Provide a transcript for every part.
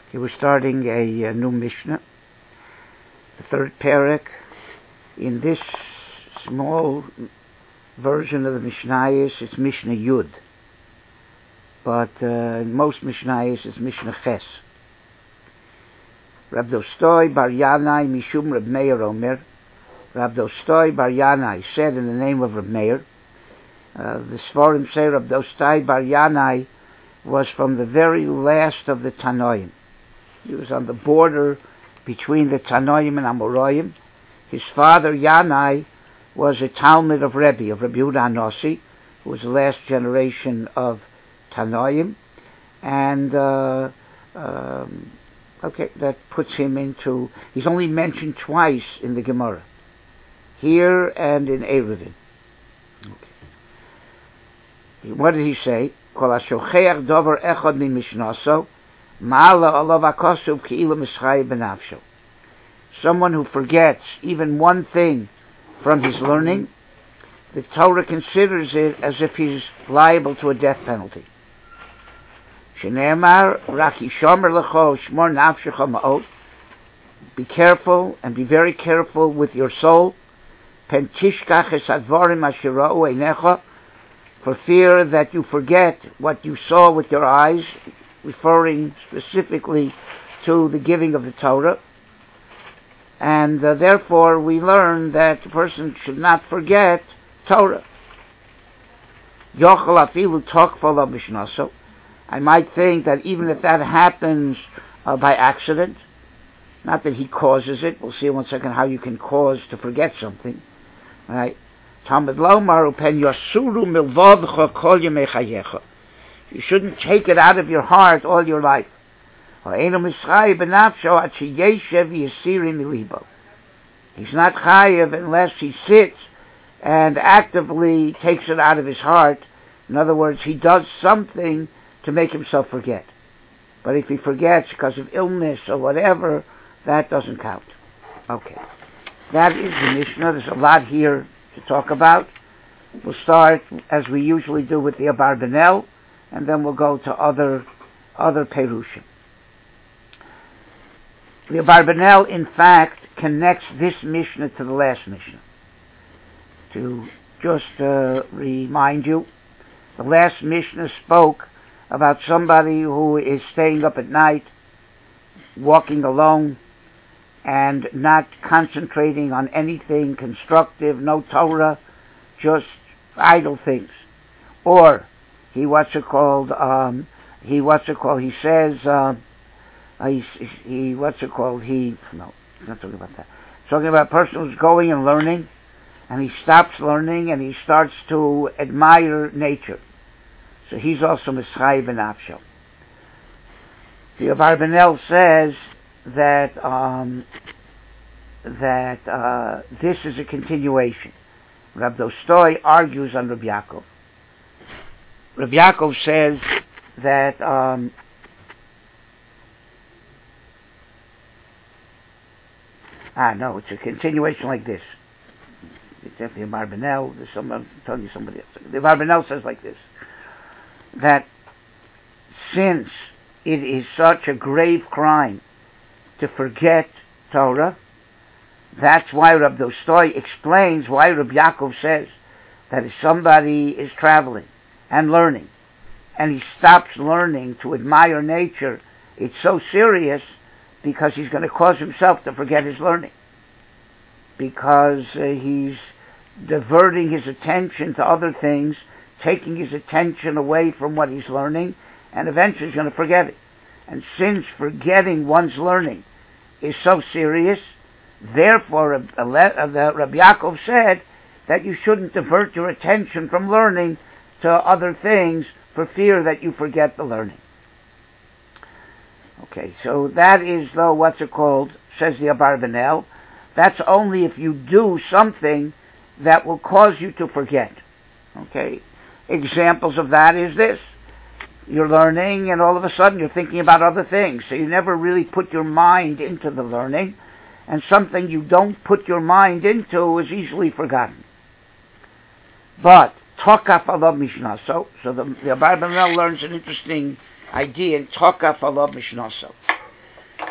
We're starting a new Mishnah, the third parak in this small version of the Mishnayos. It's Mishnah Yud, but in most Mishnayos it's Mishnah Ches. Rab Dostoi Bar Yanai Mishum Rab Meir Omer. Rab Dostoi Bar Yanai said in the name of Rab Meir. The Sforim say Rab Dostoi Bar Yanai was from the very last of the Tanoim. He was on the border between the Tanoim and Amoraim. His father Yanai was a Talmud of Rabbi Yehuda HaNasi, who was the last generation of Tanoim, and that puts him into. He's only mentioned twice in the Gemara, here and in Eruvin. Okay. What did he say? Kol hashocheach dover echad min mishnaso. Someone who forgets even one thing from his learning, the Torah considers it as if he's liable to a death penalty. Be careful and be very careful with your soul, for fear that you forget what you saw with your eyes, referring specifically to the giving of the Torah. And therefore we learn that a person should not forget Torah. I might think that even if that happens by accident, not that he causes it, we'll see in 1 second how you can cause to forget something, right? You shouldn't take it out of your heart all your life. He's not chayev unless he sits and actively takes it out of his heart. In other words, he does something to make himself forget. But if he forgets because of illness or whatever, that doesn't count. Okay. That is the Mishnah. There's a lot here to talk about. We'll start, as we usually do, with the Abarbanel, and then we'll go to other Perushim. The Abarbanel, in fact, connects this Mishnah to the last Mishnah. To just remind you, the last Mishnah spoke about somebody who is staying up at night, walking alone, and not concentrating on anything constructive, no Torah, just idle things. Or he says, he's not talking about that. He's talking about a person who's going and learning, and he stops learning and he starts to admire nature. So he's also Mischai ben Afshel. The Abarbanel says that this is a continuation. Rab Dostoi argues on Rab Yaakov. Rab Yaakov says that no, it's a continuation like this. It's definitely a Abarbanel. There's someone telling you somebody else. The Abarbanel says like this, that since it is such a grave crime to forget Torah, that's why Rab Dostoi explains why Rab Yaakov says that if somebody is traveling and learning, and he stops learning to admire nature, it's so serious because he's going to cause himself to forget his learning, because he's diverting his attention to other things, taking his attention away from what he's learning, and eventually he's going to forget it. And since forgetting one's learning is so serious, therefore Rabbi Yaakov said that you shouldn't divert your attention from learning to other things for fear that you forget the learning. Okay, so that is, though, says the Abarbanel, that's only if you do something that will cause you to forget. Okay, examples of that is this. You're learning and all of a sudden you're thinking about other things, so you never really put your mind into the learning, and something you don't put your mind into is easily forgotten. But Tokaf alav mishnaso, so the Abarbanel learns an interesting idea in Tokaf alav mishnaso.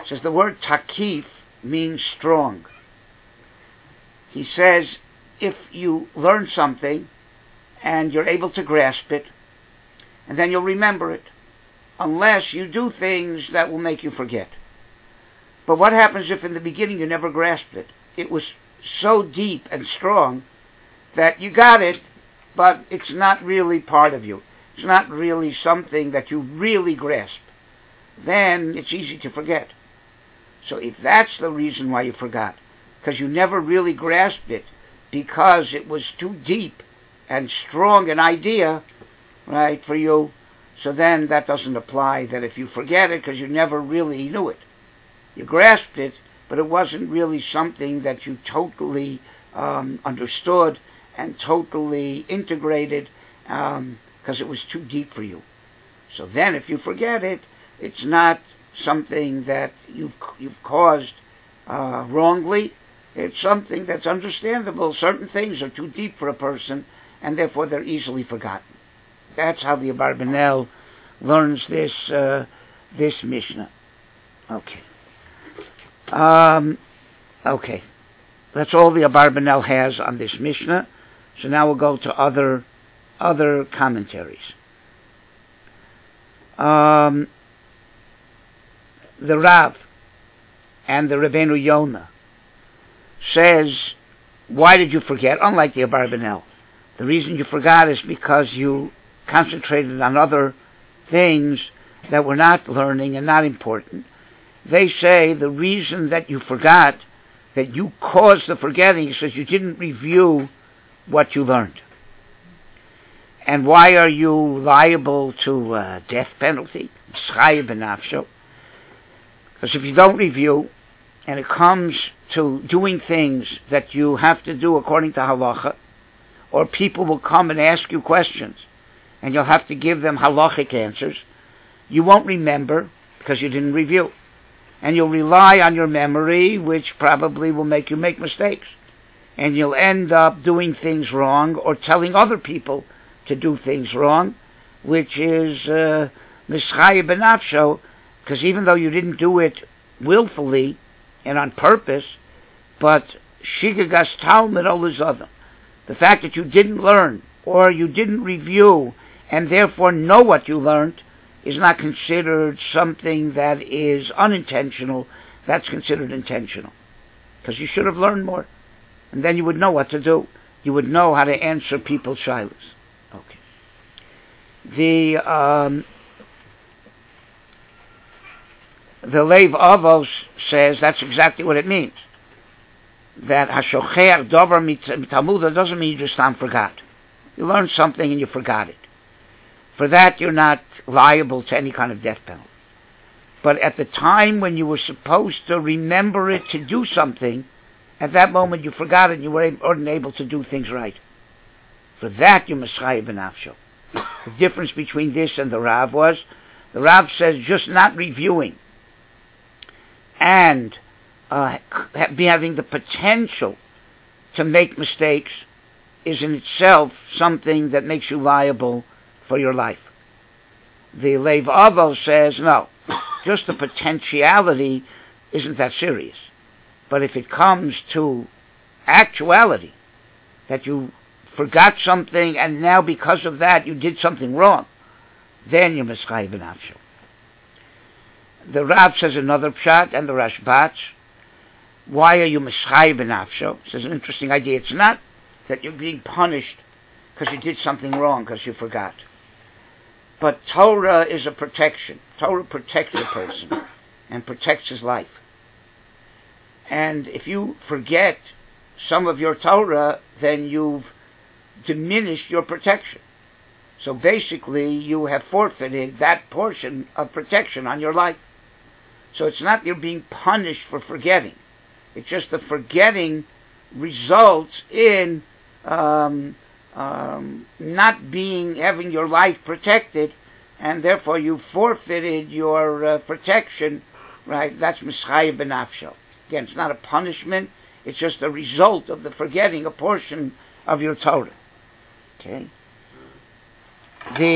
says the word takif means strong. He says if you learn something and you're able to grasp it, and then you'll remember it, unless you do things that will make you forget. But what happens if in the beginning you never grasped it? It was so deep and strong that you got it, but it's not really part of you. It's not really something that you really grasp. Then it's easy to forget. So if that's the reason why you forgot, because you never really grasped it, because it was too deep and strong an idea, right, for you, so then that doesn't apply, that if you forget it because you never really knew it. You grasped it, but it wasn't really something that you totally understood and totally integrated because it was too deep for you. So then if you forget it, it's not something that you've caused wrongly. It's something that's understandable. Certain things are too deep for a person, and therefore they're easily forgotten. That's how the Abarbanel learns this Mishnah. Okay. Okay. That's all the Abarbanel has on this Mishnah. So now we'll go to other commentaries. The Rav and the Rabbeinu Yonah says, why did you forget? Unlike the Abarbanel, the reason you forgot is because you concentrated on other things that were not learning and not important. They say the reason that you forgot, that you caused the forgetting, is because you didn't review what you learned. And why are you liable to death penalty? Because if you don't review, and it comes to doing things that you have to do according to halacha, or people will come and ask you questions, and you'll have to give them halachic answers, you won't remember because you didn't review. And you'll rely on your memory, which probably will make you make mistakes. And you'll end up doing things wrong or telling other people to do things wrong, which is mischaya benafsho, because even though you didn't do it willfully and on purpose, but shigagas talmud olazadam, the fact that you didn't learn or you didn't review and therefore know what you learned is not considered something that is unintentional. That's considered intentional, because you should have learned more, and then you would know what to do. You would know how to answer people's shilas. Okay. The Lev Avos says that's exactly what it means. That hashocher dover mitalmuda doesn't mean you just forgot. You learned something and you forgot it. For that, you're not liable to any kind of death penalty. But at the time when you were supposed to remember it to do something, at that moment you forgot it and you weren't able to do things right. For that, you mischaya benafsho. The difference between this and the Rav was, the Rav says just not reviewing and having the potential to make mistakes is in itself something that makes you liable for your life. The Lev Avos says, no, just the potentiality isn't that serious. But if it comes to actuality, that you forgot something and now because of that you did something wrong, then you're mischaya benafsho. The Rav says another pshat, and the Rashbach, why are you mischaya benafsho? It's an interesting idea. It's not that you're being punished because you did something wrong, because you forgot. But Torah is a protection. Torah protects a person and protects his life. And if you forget some of your Torah, then you've diminished your protection. So basically, you have forfeited that portion of protection on your life. So it's not you're being punished for forgetting. It's just the forgetting results in not having your life protected, and therefore you forfeited your protection, right? That's mischaya benafsho. Again, it's not a punishment, it's just a result of the forgetting a portion of your Torah. Okay?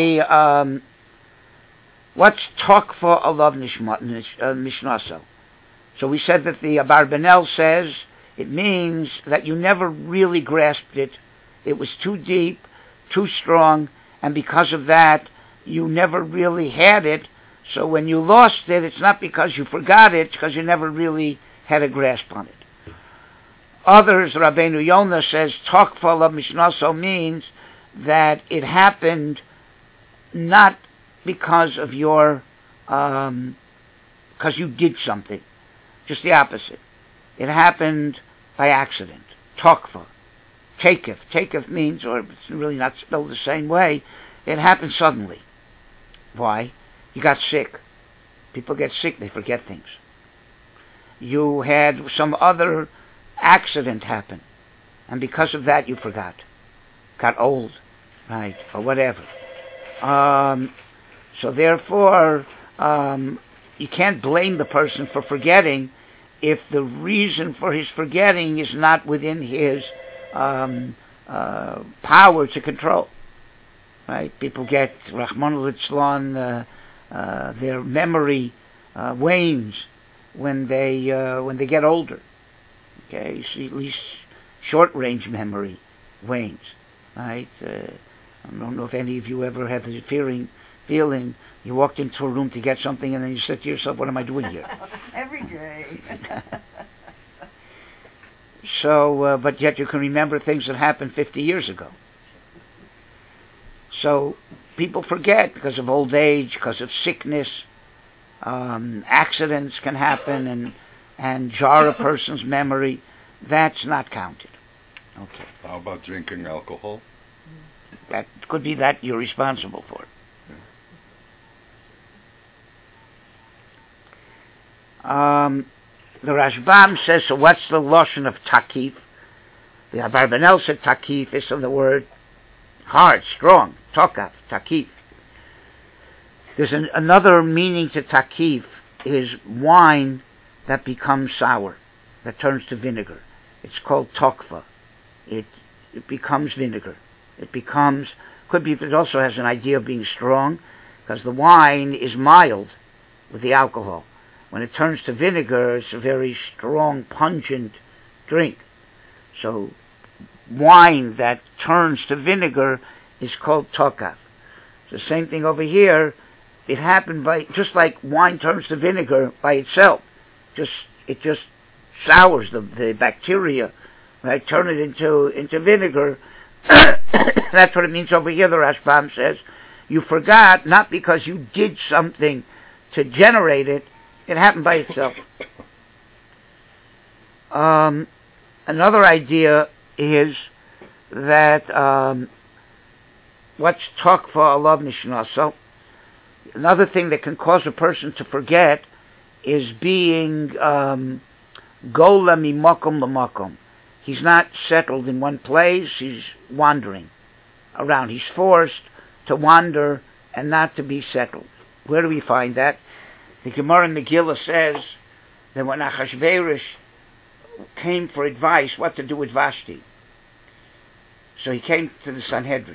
What's tokfa alav mishnaso? So we said that the Abarbanel says it means that you never really grasped it. It was too deep, too strong, and because of that, you never really had it. So when you lost it, it's not because you forgot it, it's because you never really had a grasp on it. Others, Rabbeinu Yonah says, Tokfa la Mishnaso means that it happened not because of your, because you did something. Just the opposite. It happened by accident. Tokfa. Takef. Takef means, or it's really not spelled the same way, it happened suddenly. Why? You got sick. People get sick, they forget things. You had some other accident happen, and because of that you forgot. Got old, right, or whatever. So therefore, you can't blame the person for forgetting if the reason for his forgetting is not within his power to control. Right? People get Rahman al-Itzlan, their memory wanes when they get older. Okay, you see, at least short-range memory wanes. Right? I don't know if any of you ever had the feeling you walked into a room to get something and then you said to yourself, what am I doing here? Every day. So, but yet you can remember things that happened 50 years ago. So people forget because of old age, because of sickness. Accidents can happen and jar a person's memory. That's not counted. Okay. How about drinking alcohol? That could be that you're responsible for it. The Rashbam says, so what's the lotion of takif? The Abarbanel said takif is from the word hard, strong, tokaf, takif. There's another meaning to takif is wine that becomes sour, that turns to vinegar. It's called tokva. It becomes vinegar. It becomes, could be, it also has an idea of being strong, because the wine is mild with the alcohol. When it turns to vinegar, it's a very strong, pungent drink. So wine that turns to vinegar is called tokaf. It's the same thing over here. It happened by, just like wine turns to vinegar by itself. It just sours the bacteria, right? Turn it into vinegar. That's what it means over here, the Rashbam says. You forgot, not because you did something to generate it, it happened by itself. Another idea is that what's tokfa alav nishnaso. Another thing that can cause a person to forget is being gola mimakom lamakom. He's not settled in one place, he's wandering around. He's forced to wander and not to be settled. Where do we find that? The Gemara in Megillah says that when Achashverosh came for advice what to do with Vashti, so he came to the Sanhedrin.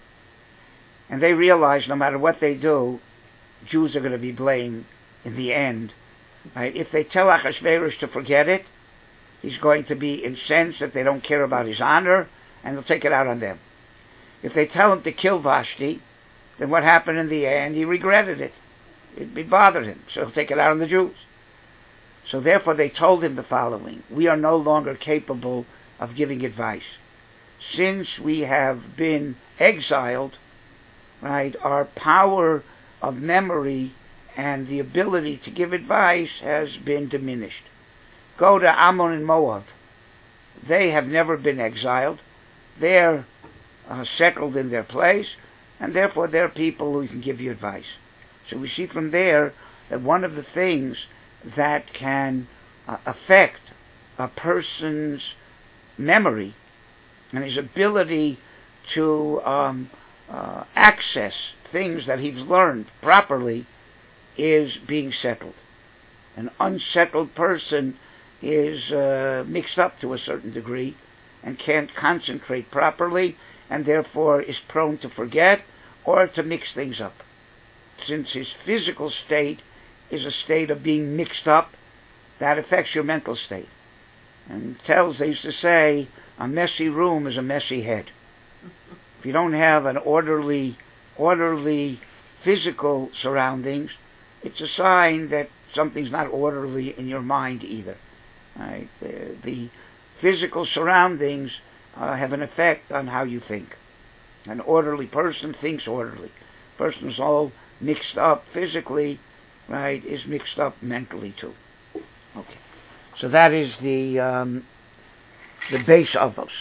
And they realized no matter what they do, Jews are going to be blamed in the end. Right? If they tell Achashverosh to forget it, he's going to be incensed that they don't care about his honor, and they'll take it out on them. If they tell him to kill Vashti, then what happened in the end? He regretted it. It bothered him, so he'll take it out on the Jews. So therefore they told him the following: we are no longer capable of giving advice. Since we have been exiled, right, our power of memory and the ability to give advice has been diminished. Go to Ammon and Moab. They have never been exiled. They're settled in their place, and therefore they're people who can give you advice. So we see from there that one of the things that can affect a person's memory and his ability to access things that he's learned properly is being settled. An unsettled person is mixed up to a certain degree and can't concentrate properly, and therefore is prone to forget or to mix things up. Since his physical state is a state of being mixed up, that affects your mental state. And they used to say, a messy room is a messy head. If you don't have an orderly physical surroundings, it's a sign that something's not orderly in your mind either. Right? The physical surroundings have an effect on how you think. An orderly person thinks orderly. A person who's all mixed up physically, right, is mixed up mentally too. Okay, so that is the base of those.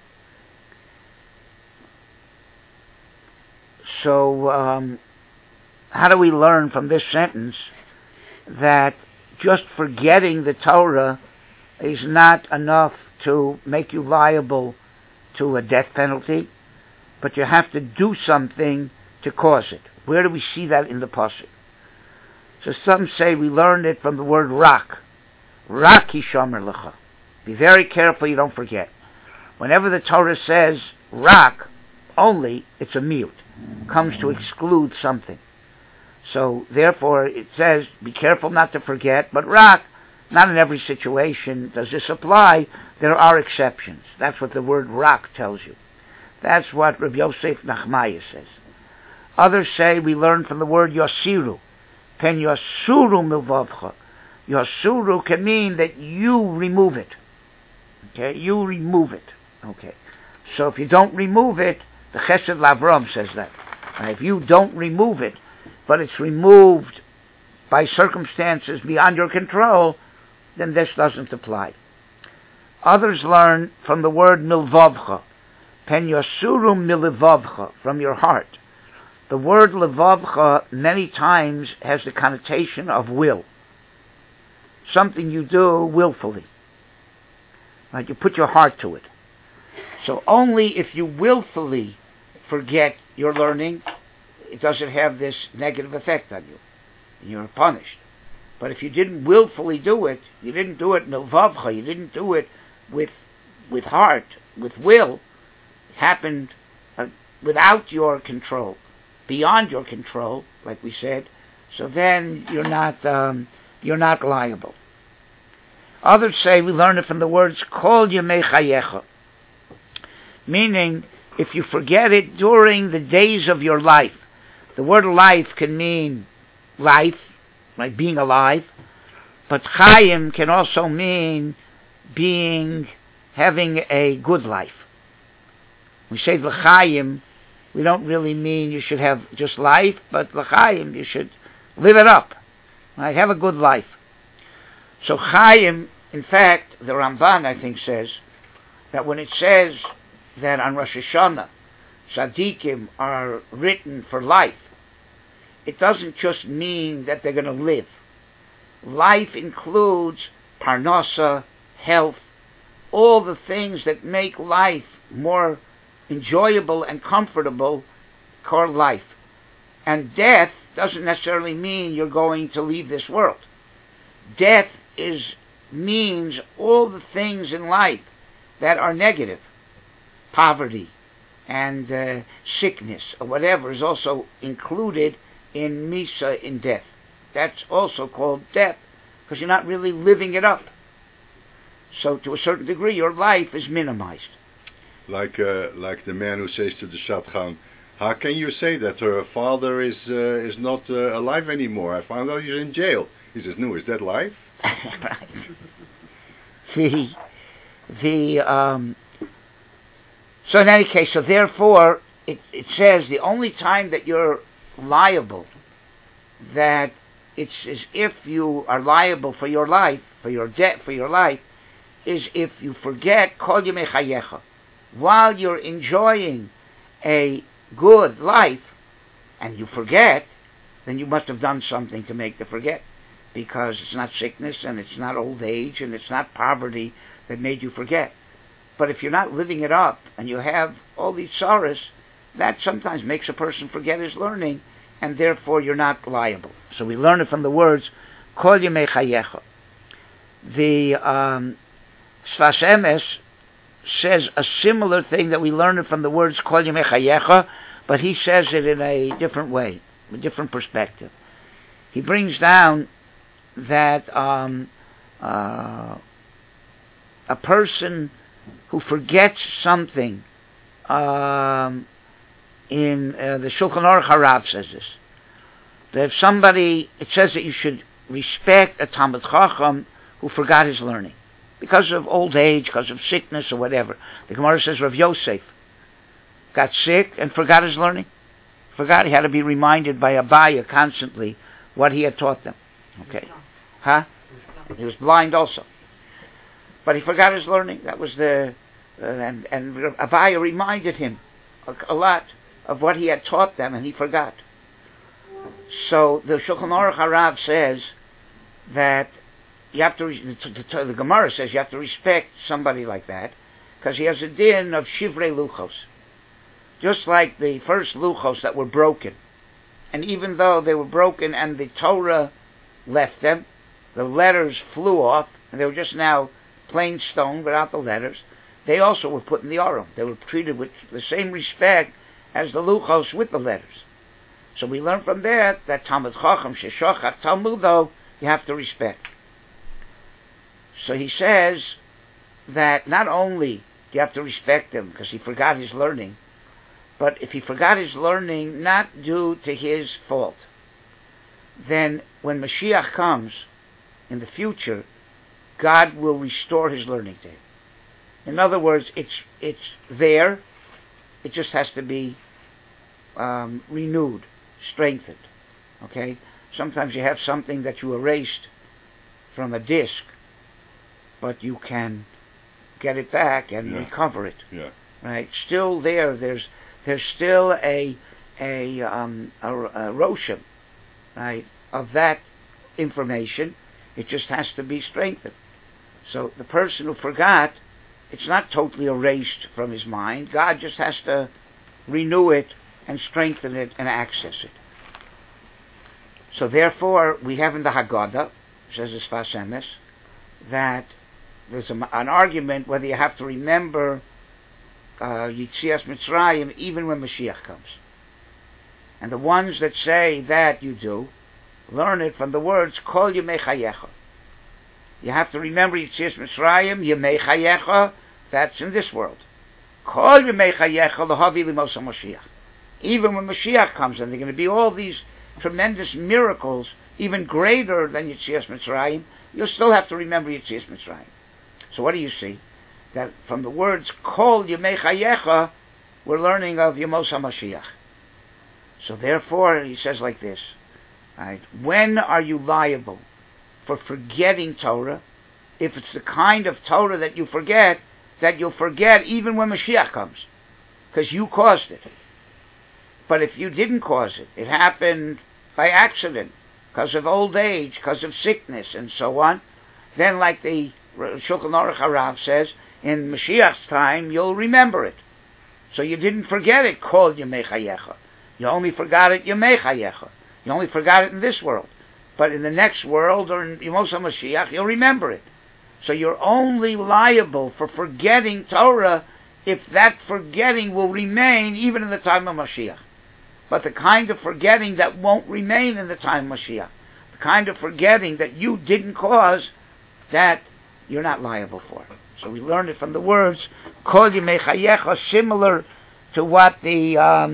So how do we learn from this sentence that just forgetting the Torah is not enough to make you liable to a death penalty, but you have to do something to cause it? Where do we see that in the pasuk? So some say we learned it from the word rak. Rak hishomer lecha. Be very careful you don't forget. Whenever the Torah says rak only, it's a miut. Comes to exclude something. So therefore it says be careful not to forget, but rak, not in every situation does this apply. There are exceptions. That's what the word rak tells you. That's what Rabbi Yosef Nachmaya says. Others say we learn from the word yosiru. Pen yosuru milvavcha. Yosuru can mean that you remove it. Okay, you remove it. Okay, so if you don't remove it, the Chesed Lavram says that. If you don't remove it, but it's removed by circumstances beyond your control, then this doesn't apply. Others learn from the word milvavcha. Pen yosuru milivavcha, from your heart. The word levavcha many times has the connotation of will. Something you do willfully. Right? You put your heart to it. So only if you willfully forget your learning, it doesn't have this negative effect on you. You're punished. But if you didn't willfully do it, you didn't do it milvavcha, you didn't do it with heart, with will, it happened without your control, beyond your control, like we said, so then you're not liable. Others say we learn it from the words kol yemei chayecha, meaning if you forget it during the days of your life. The word life can mean life, like being alive, but chayim can also mean having a good life. We say l'chayim, we don't really mean you should have just life, but l'chayim, you should live it up. Right? Have a good life. So chayim, in fact, the Ramban, I think, says that when it says that on Rosh Hashanah, tzaddikim are written for life, it doesn't just mean that they're going to live. Life includes parnasa, health, all the things that make life more enjoyable and comfortable, called life. And death doesn't necessarily mean you're going to leave this world. Death means all the things in life that are negative. Poverty and sickness or whatever is also included in Misa, in death. That's also called death because you're not really living it up. So to a certain degree your life is minimized. Like the man who says to the Shadchan, how can you say that her father is not alive anymore? I found out he's in jail. He says, no, is that life? Right. So in any case, so therefore, it says the only time that you're liable, that it's as if you are liable for your life, for your debt, for your life, is if you forget kol yemei chayecha. While you're enjoying a good life, and you forget, then you must have done something to make the forget. Because it's not sickness, and it's not old age, and it's not poverty that made you forget. But if you're not living it up, and you have all these sorrows, that sometimes makes a person forget his learning, and therefore you're not liable. So we learn it from the words, Kol Yemei Chayecha. The Sfas Emes says a similar thing that we learn it from the words Kol Yemei Chayecha, but he says it in a different way, a different perspective. He brings down that a person who forgets something, in the Shulchan Aruch Harav says this, that if somebody, it says that you should respect a Talmid Chacham who forgot his learning because of old age, because of sickness or whatever. The Gemara says Rav Yosef got sick and forgot his learning. Forgot, he had to be reminded by Abaya constantly what he had taught them. Okay. Huh? He was blind also. But he forgot his learning. That was the... and Abaya reminded him a lot of what he had taught them, and he forgot. So the Shulchan Aruch Harav says that you have to... the Gemara says you have to respect somebody like that, because he has a din of Shivrei Luchos. Just like the first Luchos that were broken. And even though they were broken and the Torah left them, the letters flew off, and they were just now plain stone without the letters, they also were put in the Aron. They were treated with the same respect as the Luchos with the letters. So we learn from there that Talmid Chacham Sheshochat Talmudo, you have to respect. So he says that not only do you have to respect him because he forgot his learning, but if he forgot his learning not due to his fault, then when Mashiach comes in the future, God will restore his learning to him. In other words, it's there. It just has to be renewed, strengthened. Okay? Sometimes you have something that you erased from a disk, but you can get it back and recover it. Yeah. Right? Still there. There's still a roshem, right, of that information. It just has to be strengthened. So the person who forgot, it's not totally erased from his mind. God just has to renew it and strengthen it and access it. So therefore, we have in the Haggadah, says the Sfas Emes, that there's an argument whether you have to remember Yitzias Mitzrayim even when Mashiach comes. And the ones that say that you do, learn it from the words Kol Yemei Chayecha. You have to remember Yitzias Mitzrayim, Yemei Chayecha, that's in this world. Kol Yemei Chayecha L'Havi L'Mos HaMashiach. Even when Mashiach comes, and there are going to be all these tremendous miracles, even greater than Yitzias Mitzrayim, you'll still have to remember Yitzias Mitzrayim. So what do you see? That from the words Kol Yemei Chayecha, we're learning of Yemos HaMashiach. So therefore, he says like this, right? When are you liable for forgetting Torah? If it's the kind of Torah that you forget, that you'll forget even when Mashiach comes, because you caused it. But if you didn't cause it, it happened by accident, because of old age, because of sickness, and so on, then like the Shulchan Aruch Harav says, in Mashiach's time, you'll remember it. So you didn't forget it, Kol Yemei Chayecha. You only forgot it, Yemei Chayecha. You only forgot it in this world. But in the next world, or in Yemos HaMashiach, you'll remember it. So you're only liable for forgetting Torah if that forgetting will remain even in the time of Mashiach. But the kind of forgetting that won't remain in the time of Mashiach, the kind of forgetting that you didn't cause, that you're not liable for. So we learned it from the words Kol Yemei Chayecha, similar to what the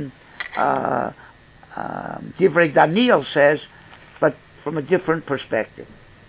Divrei Daniel says, but from a different perspective.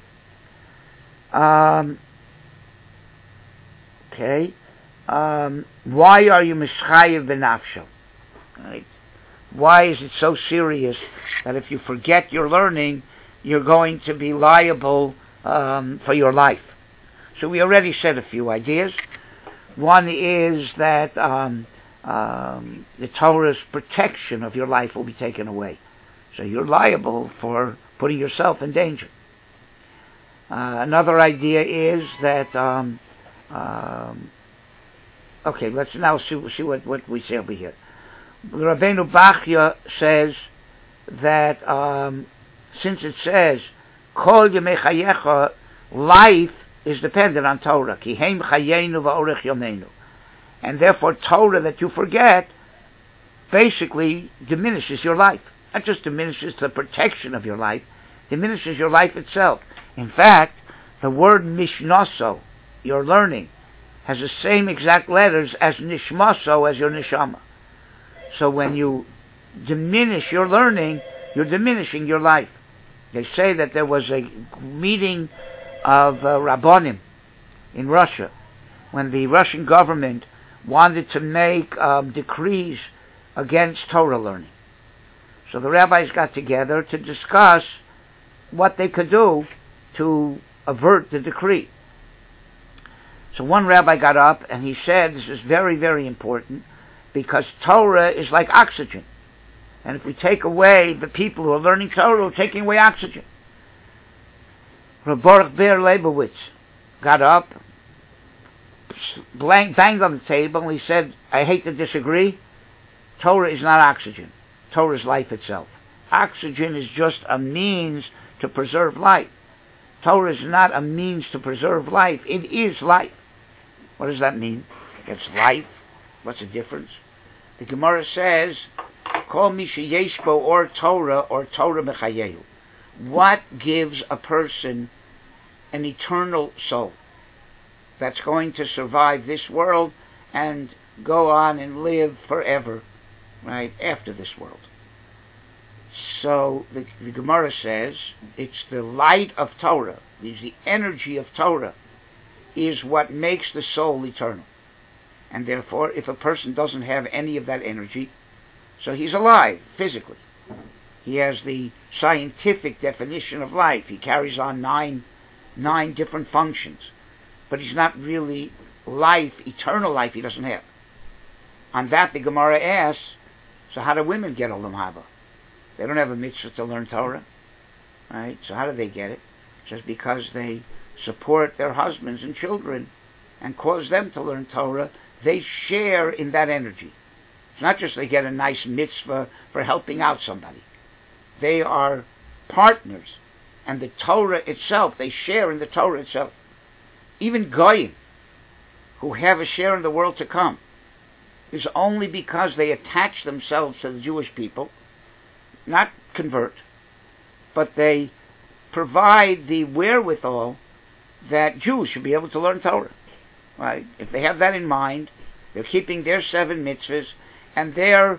Okay. Why are you mischayev b'nafsho? Right? Why is it so serious that if you forget your learning, you're going to be liable for your life? So we already said a few ideas. One is that the Torah's protection of your life will be taken away. So you're liable for putting yourself in danger. Another idea is that, okay, let's now see what we say over here. Rabbeinu Bachya says that since it says, Kol Yemei Chayecha, life is dependent on Torah. Ki heim chayenu va'orech yomeinu. And therefore Torah that you forget basically diminishes your life. Not just diminishes the protection of your life, diminishes your life itself. In fact, The word mishnaso, your learning, has the same exact letters as nishmaso, as your neshama. So when you diminish your learning, you're diminishing your life. They say that there was a meeting of Rabbonim in Russia when the Russian government wanted to make decrees against Torah learning. So the rabbis got together to discuss what they could do to avert the decree. So one rabbi got up and he said, this is very, very important, because Torah is like oxygen. And if we take away the people who are learning Torah, we're taking away oxygen. Reb Baruch Ber Leibowitz got up, banged on the table, and he said, I hate to disagree, Torah is not oxygen. Torah is life itself. Oxygen is just a means to preserve life. Torah is not a means to preserve life. It is life. What does that mean? It's life. What's the difference? The Gemara says, Kol mi sheyesh bo or Torah mechayehu. What gives a person an eternal soul that's going to survive this world and go on and live forever, right, after this world? So the Gemara says it's the light of Torah, it's the energy of Torah, is what makes the soul eternal. And therefore, if a person doesn't have any of that energy, so he's alive physically. He has the scientific definition of life. He carries on nine different functions. But he's not really life, eternal life he doesn't have. On that the Gemara asks, so how do women get Olam Haba? They don't have a mitzvah to learn Torah. Right? So how do they get it? Just because they support their husbands and children and cause them to learn Torah, they share in that energy. It's not just they get a nice mitzvah for helping out somebody. They are partners. And the Torah itself, they share in the Torah itself. Even Goyim, who have a share in the world to come, is only because they attach themselves to the Jewish people, not convert, but they provide the wherewithal that Jews should be able to learn Torah. Right? If they have that in mind, they're keeping their 7 mitzvahs, and they're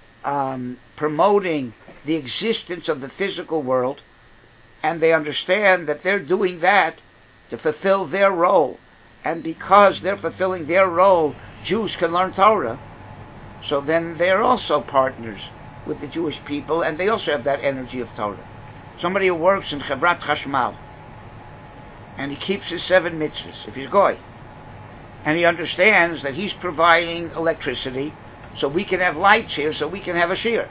promoting the existence of the physical world, and they understand that they're doing that to fulfill their role. And because they're fulfilling their role, Jews can learn Torah. So then they're also partners with the Jewish people, and they also have that energy of Torah. Somebody who works in Chevrat Chashmal, and he keeps his 7 mitzvahs, if he's goy, and he understands that he's providing electricity, so we can have lights here, so we can have a shir.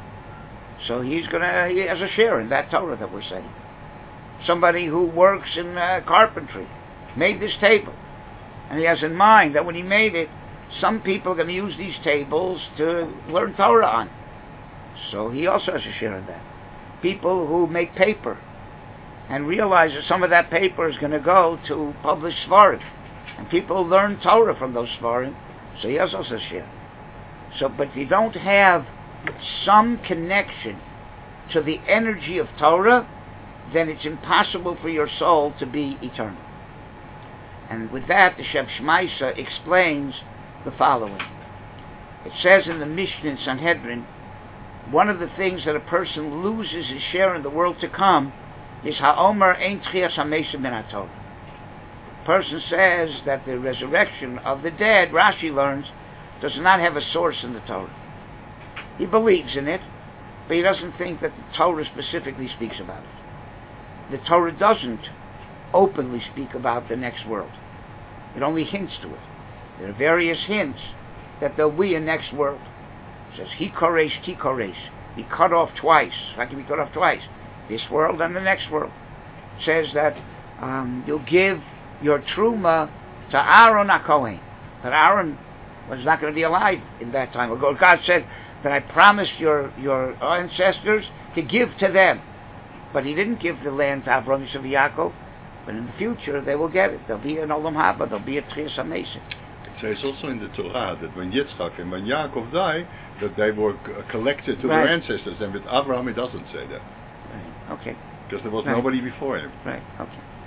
So he has a share in that Torah that we're saying. Somebody who works in carpentry made this table, and he has in mind that when he made it, some people are going to use these tables to learn Torah on. So he also has a share in that. People who make paper and realize that some of that paper is going to go to publish Svarim, and people learn Torah from those Svarim, so he has also a share. So, but if you don't have some connection to the energy of Torah, then it's impossible for your soul to be eternal. And with that, the Sheb Shmaisa explains the following. It says in the Mishnah in Sanhedrin, one of the things that a person loses his share in the world to come is Ha'omer Ein Tchias HaMesim Ben HaTorah. The person says that the resurrection of the dead, Rashi learns, does not have a source in the Torah. He believes in it, but he doesn't think that the Torah specifically speaks about it. The Torah doesn't openly speak about the next world. It only hints to it. There are various hints that there'll be a next world. It says, Hi koresh, ti koresh. Be cut off twice. How can we cut off twice? This world and the next world. It says that you'll give your truma to Aaron HaKohen. But Aaron was not going to be alive in that time. God said that I promised your ancestors to give to them. But he didn't give the land to Avraham, Yitzchak, and Yaakov. But in the future, they will get it. There'll be an Olam Haba. There'll be a Tchias HaMesim. It says also in the Torah that when Yitzchak and when Yaakov died, that they were collected to their ancestors. And with Avraham, it doesn't say that. Right. Okay. Because there was nobody before him. Right. Okay.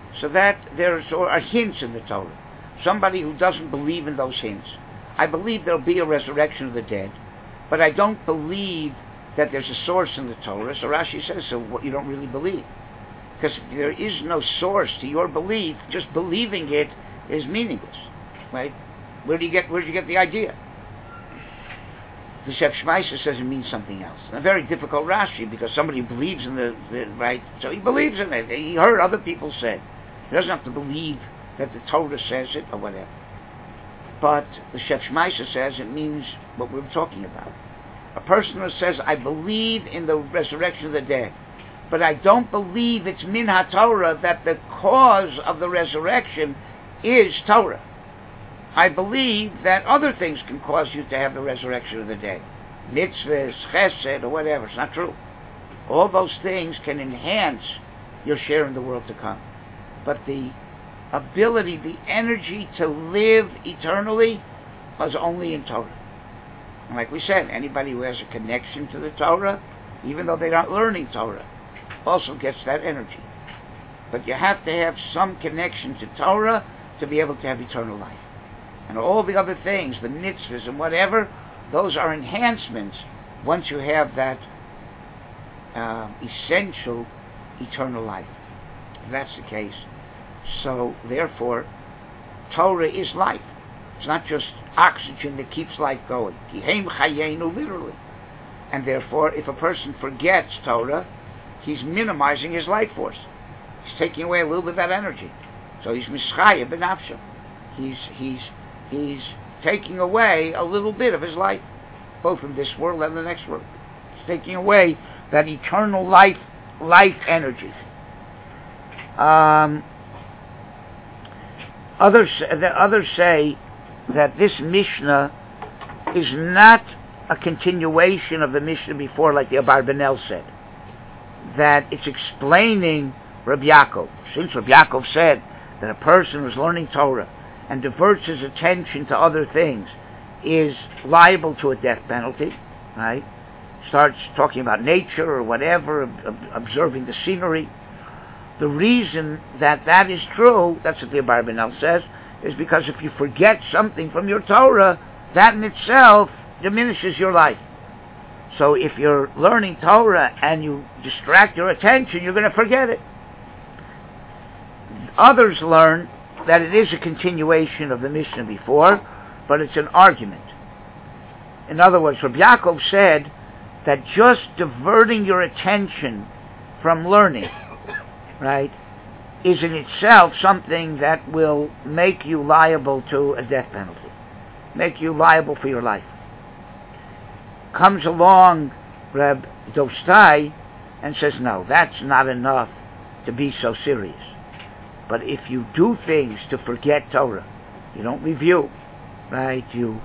So that there are hints in the Torah. Somebody who doesn't believe in those hints. I believe there'll be a resurrection of the dead, but I don't believe that there's a source in the Torah. So Rashi says, so what you don't really believe. Because there is no source to your belief, just believing it is meaningless. Right? Where did you get the idea? The Shef Shmaisa says it means something else. A very difficult Rashi, because somebody believes in the right, so he believes in it. He heard other people say. He doesn't have to believe that the Torah says it or whatever. But the Shef Shmaisa says it means what we're talking about. A person who says, I believe in the resurrection of the dead, but I don't believe it's min ha-Torah, that the cause of the resurrection is Torah. I believe that other things can cause you to have the resurrection of the dead. Mitzvahs, chesed, or whatever. It's not true. All those things can enhance your share in the world to come. But the ability, the energy to live eternally was only in Torah. And like we said, anybody who has a connection to the Torah, even though they're not learning Torah, also gets that energy. But you have to have some connection to Torah to be able to have eternal life. And all the other things, the mitzvahs and whatever, those are enhancements once you have that essential eternal life. If that's the case. So, therefore, Torah is life. It's not just oxygen that keeps life going. Kihem chayenu, literally. And therefore, if a person forgets Torah, he's minimizing his life force. He's taking away a little bit of that energy. So he's mischaya benafsho. He's taking away a little bit of his life, both in this world and the next world. He's taking away that eternal life energy. Others say that this Mishnah is not a continuation of the Mishnah before, like the Abarbanel said. That it's explaining Rabbi Yaakov. Since Rabbi Yaakov said that a person who's learning Torah and diverts his attention to other things is liable to a death penalty, right? Starts talking about nature or whatever, observing the scenery. The reason that is true, that's what the Abarbanel says, is because if you forget something from your Torah, that in itself diminishes your life. So if you're learning Torah and you distract your attention, you're going to forget it. Others learn that it is a continuation of the Mishnah before, but it's an argument. In other words, Rabbi Yaakov said that just diverting your attention from learning, right, is in itself something that will make you liable to a death penalty, make you liable for your life. Comes along Reb Dostai and says, no, that's not enough to be so serious. But if you do things to forget Torah, you don't review, right? You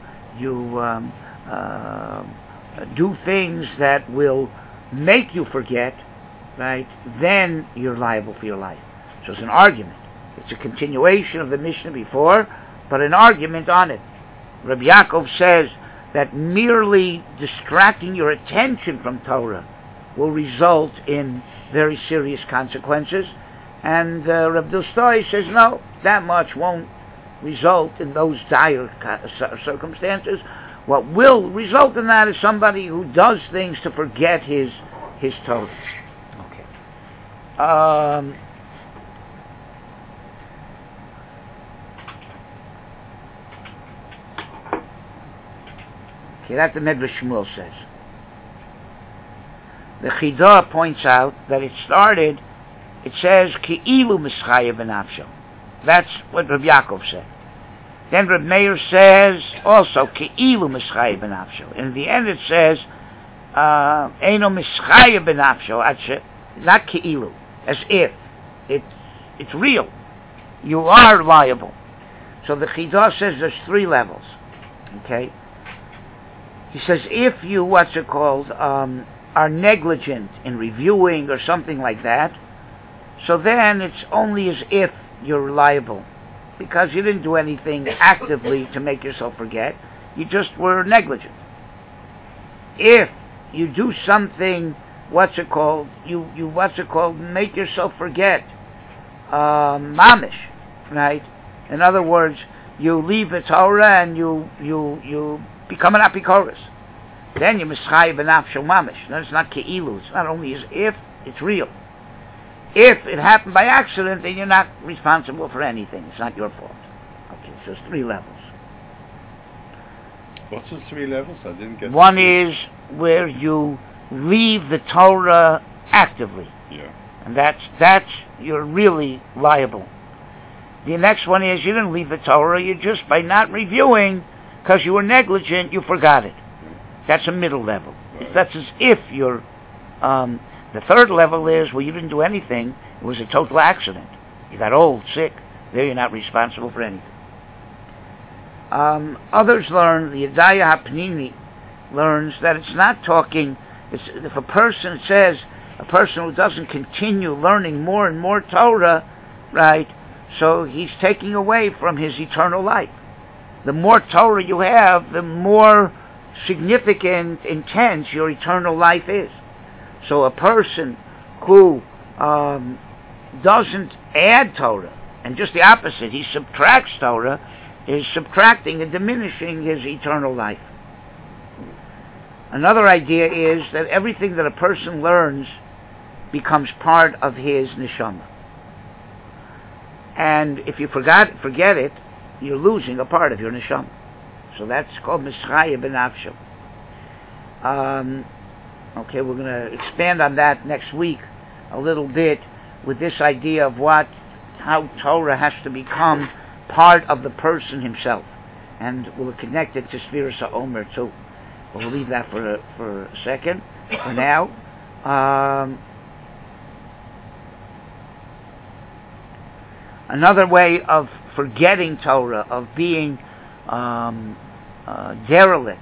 do things that will make you forget, right? Then you're liable for your life. So it's an argument. It's a continuation of the Mishnah before, but an argument on it. Rabbi Yaakov says that merely distracting your attention from Torah will result in very serious consequences. And Reb Dostai says, no, that much won't result in those dire circumstances. What will result in that is somebody who does things to forget his Torah. Okay. Okay, that the Medrash Shmuel says. The Chidah points out that it says, Ki'ilu Mischaya Benafsho. That's what Rabbi Yaakov said. Then Reb Meir says, also, Ki'ilu Mischaya Benafsho. In the end it says, Eino Mischaya Benafsho, not Ki'ilu, as if. It's real. You are liable. So the Chidah says there's three levels. Okay? He says, if you, are negligent in reviewing or something like that, so then it's only as if you're liable, because you didn't do anything actively to make yourself forget. You just were negligent. If you do something, make yourself forget, mamish, right? In other words, you leave the Torah and you become an apikoros. Then you mischayev b'nafsho mamish. No, it's not ke'ilu. It's not only as if, it's real. If it happened by accident, then you're not responsible for anything. It's not your fault. Okay, so it's 3 levels. What's the 3 levels? I didn't get. One is where you leave the Torah actively. Yeah. And that's you're really liable. The next one is you didn't leave the Torah, you just, by not reviewing, because you were negligent, you forgot it. That's a middle level. Right. That's as if you're... the third level is, well, you didn't do anything, it was a total accident. You got old, sick, there you're not responsible for anything. Others learn, the Yedaya HaPnimi learns that it's not talking, if a person says, a person who doesn't continue learning more and more Torah, right, so he's taking away from his eternal life. The more Torah you have, the more significant, intense your eternal life is. So a person who doesn't add Torah, and just the opposite, he subtracts Torah, is subtracting and diminishing his eternal life. Another idea is that everything that a person learns becomes part of his neshama. And if you forget it, you're losing a part of your neshama. So that's called mischayev b'nafsho. Okay, we're going to expand on that next week a little bit with this idea of how Torah has to become part of the person himself. And we'll connect it to Sfiras HaOmer too. But we'll leave that for a second. For now, another way of forgetting Torah, of being derelict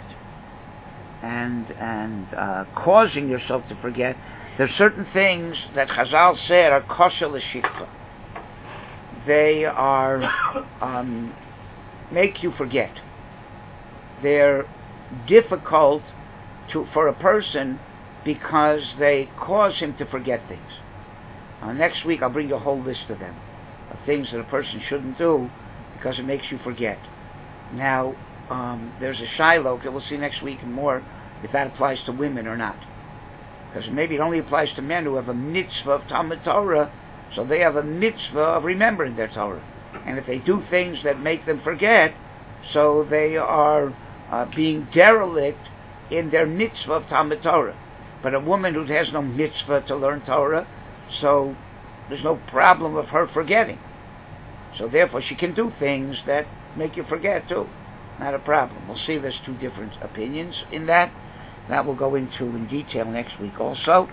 and causing yourself to forget, there's certain things that Chazal said are kosher l'shikha. They are make you forget. They're difficult for a person because they cause him to forget things. Next week I'll bring you a whole list of them, of things that a person shouldn't do because it makes you forget. Now, there's a shiloh that we'll see next week and more if that applies to women or not. Because maybe it only applies to men who have a mitzvah of Talmud Torah, so they have a mitzvah of remembering their Torah. And if they do things that make them forget, so they are being derelict in their mitzvah of Talmud Torah. But a woman who has no mitzvah to learn Torah, so there's no problem of her forgetting. So therefore she can do things that make you forget too. Not a problem. We'll see there's 2 different opinions in that. That we'll go into in detail next week also.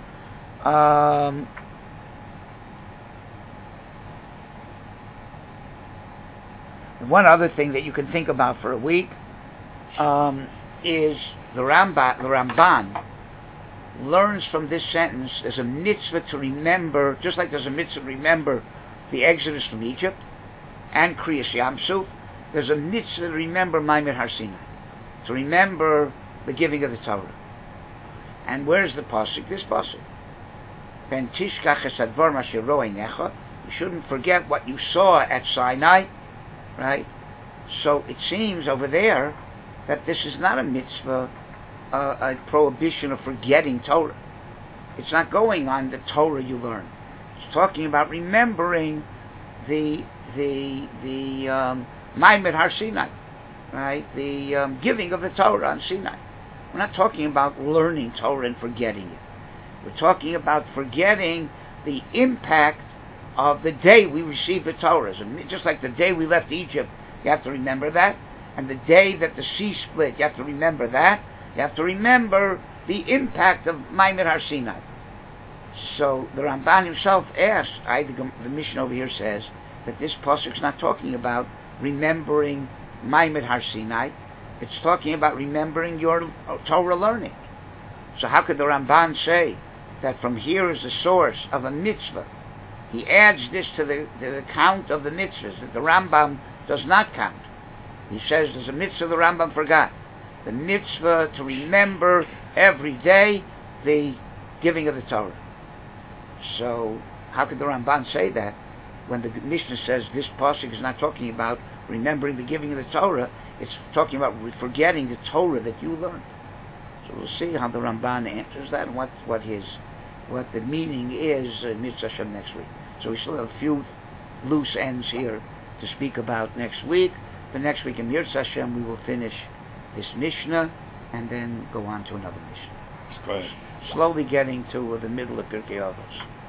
One other thing that you can think about for a week is the Ramban learns from this sentence there's a mitzvah to remember, just like there's a mitzvah to remember the Exodus from Egypt and Kriyas Yamsuf, there's a mitzvah to remember Maimed Har Sinai, to remember the giving of the Torah. And where's the pasuk? This pasuk. Ben tishkach es hadvar masher ro einecha. You shouldn't forget what you saw at Sinai, right? So it seems over there that this is not a mitzvah, a prohibition of forgetting Torah. It's not going on the Torah you learn. It's talking about remembering the Maimed Har Sinai, right? The giving of the Torah on Sinai. We're not talking about learning Torah and forgetting it. We're talking about forgetting the impact of the day we received the Torah. So just like the day we left Egypt, you have to remember that. And the day that the sea split, you have to remember that. You have to remember the impact of Maimed Har Sinai. So the Ramban himself asked, the Mishnah over here says, that this pasuk is not talking about remembering Maimed Har Sinai. It's talking about remembering your Torah learning. So how could the Ramban say that from here is the source of a mitzvah? He adds this to the count of the mitzvahs that the Rambam does not count. He says there's a mitzvah the Rambam forgot. The mitzvah to remember every day the giving of the Torah. So how could the Ramban say that when the Mishnah says this pasuk is not talking about remembering the giving of the Torah, it's talking about forgetting the Torah that you learned. So we'll see how the Ramban answers that and what the meaning is in Mitzvah Hashem next week. So we still have a few loose ends here to speak about next week. But next week in Mitzvah Hashem we will finish this Mishnah and then go on to another Mishnah. Right. Slowly getting to the middle of Pirkei Avos.